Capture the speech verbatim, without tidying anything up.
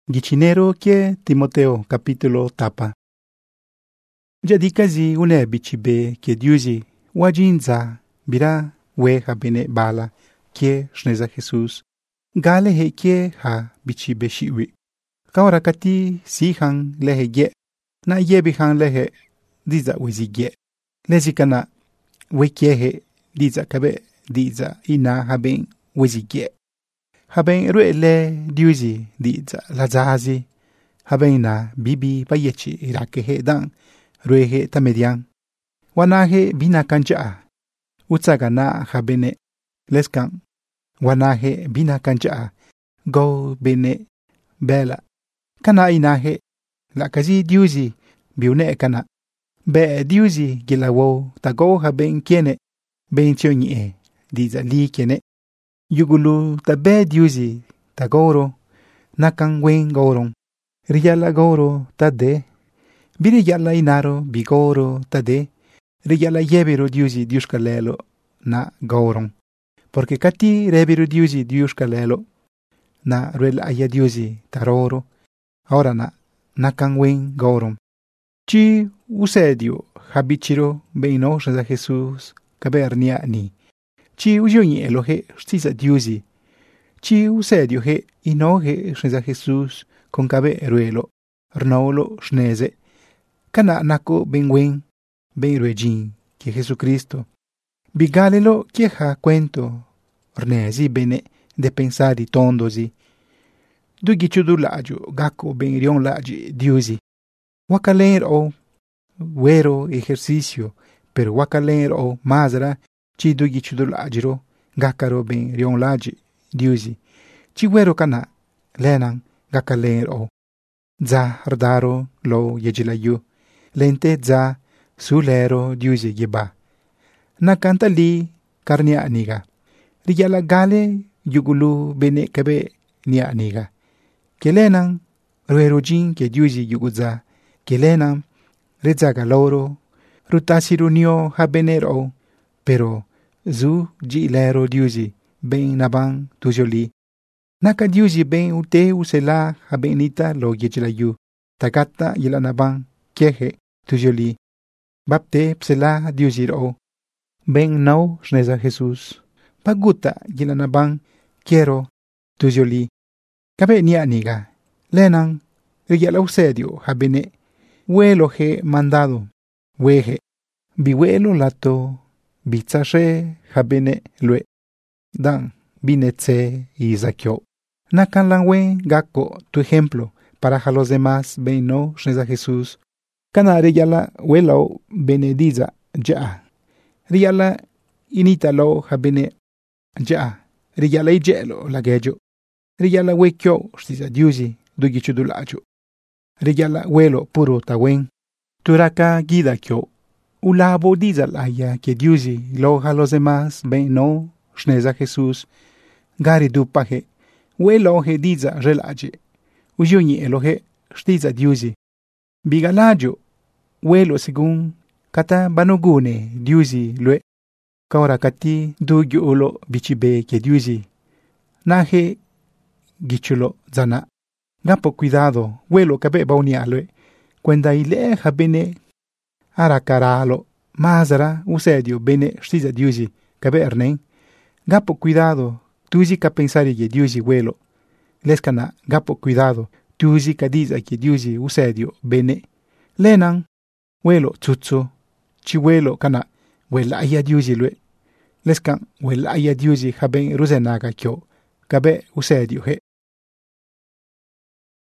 Gichinero kie Timoteo capítulo tapa. Jadikazi une bichibe kie diuzi wajinza bira weha bene bala kie shneza Jesus. Gale he kie ha bichibe shiwi. Kaura kati sihan lehe ge. Na yebi han lehe diza wezi ge. Lezi kana wekiehe diza kabe diza ina haben wezi ge. Haben rue le diuzi diza lazazi. Haben na bibi payechi irakehe dan ruehe tamedian. Wanahe bina kanjaa. Utsaga na habene leskan. Wanahe bina kanjaa. Go bene bela. Kana inahe la kazi diuzi biune kana. Be diuzi gilawo tago haben kiene ben chonye diza li kiene. Yugulu tabe diuzi tagoro nakan wen goron. Riyala goro tade. Biri yala inaro bigoro tade. Riyala yebiro diuzi diuskalelo na goron. Porque kati rebiro diuzi diuskalelo na ruel aya diuzi taroro. Ahora na nakan wen goron. Chi usedio habichiro beino shaza Jesus kabernia ni. Chi uyoni elohe stiza diuzi. Chi usedio he inohe shaza Jesus con cabe ruelo rnolo shneze. Kana nako benwen ben ruejin que Jesucristo. Bigalelo queja cuento rnezi bene de pensari tondozi. Dugi chudulajo gako ben rion laji diuzi. Wakaler o wero ejercicio, pero wakaler o mazra chi dugi chudulajiro gakaro ben rion laji diuzi. Chi wero kana lenan gakaler o za rdaro lo yejilayu lente za sulero diuzi yeba. Nakanta li karnia aniga. Riyala gale yugulu bene kabe nia aniga. Kelenan ruerojin ke diuzi yuguza. Kelenan rezaga loro rutasiru nio habenero. Pero zu jilero diuzi ben naban tujoli. Naka diuzi ben ute usela habenita lo yejilayu. Tagata yilanaban kiehe tujoli. Bapte psela diuzi ro. Ben nau shneza Jesus. Paguta yilanaban quiero tujoli. Kabe ni aniga. Lenan riyala usedio habene. Huelo he mandado. Wehe. Bihuelo lato. Bitzashe habene lue. Dan binetse y zakyo. Nakan langwe gako tu ejemplo para a los demás ben no shneza Jesus. Kana riyala huelo benediza ja. Riyala initalo habene ja. Riyala ijelo lagejo. Riyala wekyo shtiza diuzi dugi chudulacho. Riyala huelo puro tawen. Turaka gida kyo. Ulabo diza laya que diuzi lo a los demás ben no shneza Jesus. Gari dupaje. Huelo he diza relaje. Uyuni elohe shtiza diuzi. Bigalajo. Huelo según kata banogune diuzi lue. Kaura kati dugyo ulo bichibe ke diuzi. Nahe gichulo zana. Gapo cuidado. Huelo kabe baunialue. Cuenda ile habene arakaralo. Mazara usedio bene shtiza diuzi kabe ernen. Gapo cuidado. Tuzi ka pensari que diuzi huelo. Leskana gapo cuidado. Tuzi ka diza que diuzi usedio bene. Lenan huelo tsutsu. Chi huelo kana huela aya diuzi lue. Leskan huela aya diuzi haben ruzenaga kyo. Kabe usedio he.